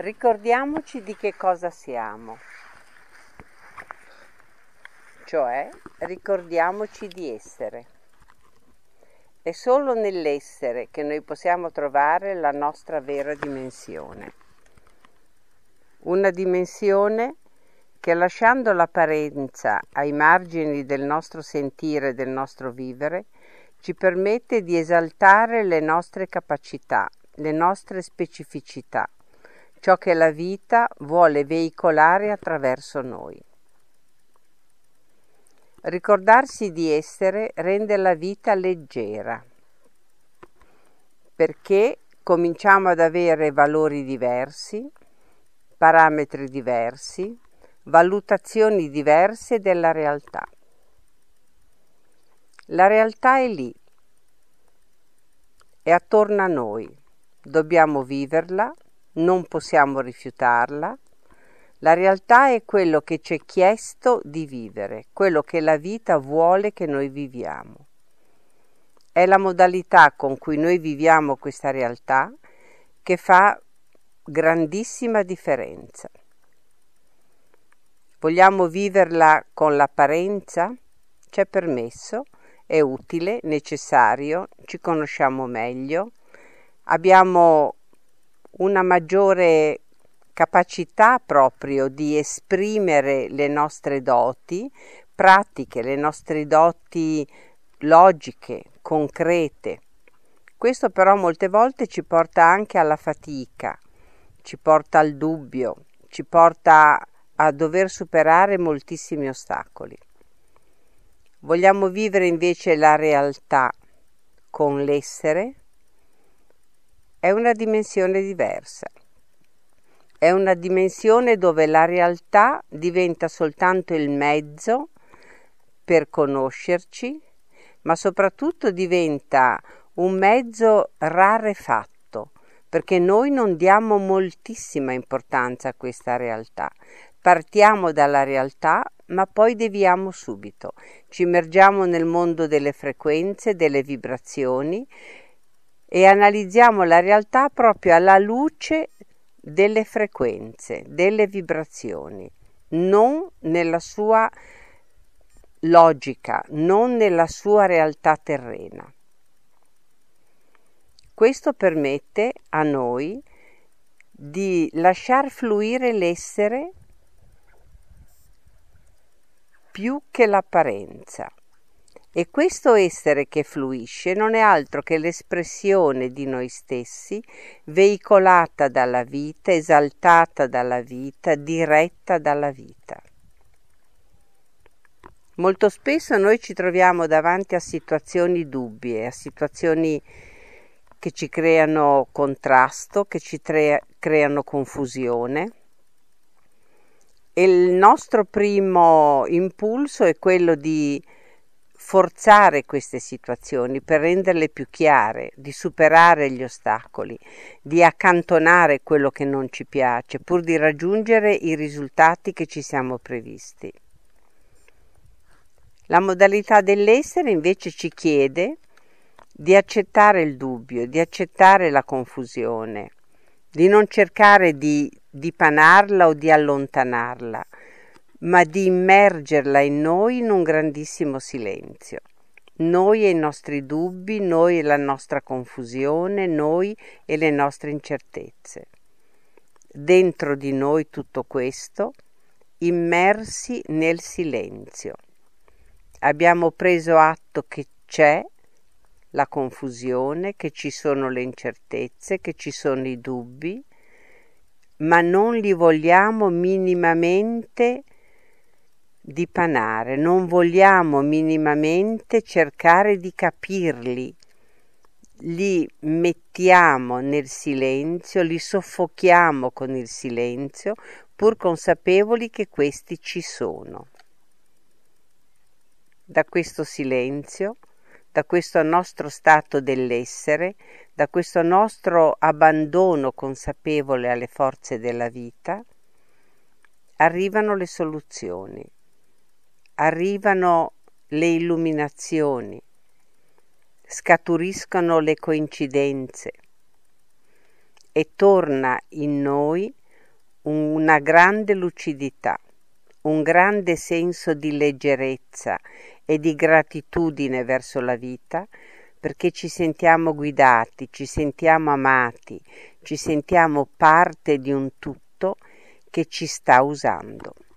Ricordiamoci di che cosa siamo, cioè ricordiamoci di essere. È solo nell'essere che noi possiamo trovare la nostra vera dimensione. Una dimensione che, lasciando l'apparenza ai margini del nostro sentire e del nostro vivere, ci permette di esaltare le nostre capacità, le nostre specificità, ciò che la vita vuole veicolare attraverso noi. Ricordarsi di essere rende la vita leggera, perché cominciamo ad avere valori diversi, parametri diversi, valutazioni diverse della realtà. La realtà è lì, è attorno a noi, dobbiamo viverla, non possiamo rifiutarla. La realtà è quello che ci è chiesto di vivere, quello che la vita vuole che noi viviamo. È la modalità con cui noi viviamo questa realtà che fa grandissima differenza. Vogliamo viverla con l'apparenza? C'è permesso, è utile, necessario, ci conosciamo meglio, abbiamo una maggiore capacità proprio di esprimere le nostre doti pratiche, le nostre doti logiche, concrete. Questo però molte volte ci porta anche alla fatica, ci porta al dubbio, ci porta a dover superare moltissimi ostacoli. Vogliamo vivere invece la realtà con l'essere? È una dimensione diversa. È una dimensione dove la realtà diventa soltanto il mezzo per conoscerci, ma soprattutto diventa un mezzo rarefatto, perché noi non diamo moltissima importanza a questa realtà. Partiamo dalla realtà, ma poi deviamo subito. Ci immergiamo nel mondo delle frequenze, delle vibrazioni e analizziamo la realtà proprio alla luce delle frequenze, delle vibrazioni, non nella sua logica, non nella sua realtà terrena. Questo permette a noi di lasciar fluire l'essere più che l'apparenza. E questo essere che fluisce non è altro che l'espressione di noi stessi, veicolata dalla vita, esaltata dalla vita, diretta dalla vita. Molto spesso noi ci troviamo davanti a situazioni dubbie, a situazioni che ci creano contrasto, che ci creano confusione. E il nostro primo impulso è quello di forzare queste situazioni per renderle più chiare, di superare gli ostacoli, di accantonare quello che non ci piace, pur di raggiungere i risultati che ci siamo previsti. La modalità dell'essere invece ci chiede di accettare il dubbio, di accettare la confusione, di non cercare di dipanarla o di allontanarla, ma di immergerla in noi in un grandissimo silenzio. Noi e i nostri dubbi, noi e la nostra confusione, noi e le nostre incertezze. Dentro di noi tutto questo, immersi nel silenzio. Abbiamo preso atto che c'è la confusione, che ci sono le incertezze, che ci sono i dubbi, ma non li vogliamo minimamente dipanare, non vogliamo minimamente cercare di capirli, li mettiamo nel silenzio, li soffochiamo con il silenzio, pur consapevoli che questi ci sono. Da questo silenzio, da questo nostro stato dell'essere, da questo nostro abbandono consapevole alle forze della vita, arrivano le soluzioni, arrivano le illuminazioni, scaturiscono le coincidenze e torna in noi una grande lucidità, un grande senso di leggerezza e di gratitudine verso la vita, perché ci sentiamo guidati, ci sentiamo amati, ci sentiamo parte di un tutto che ci sta usando.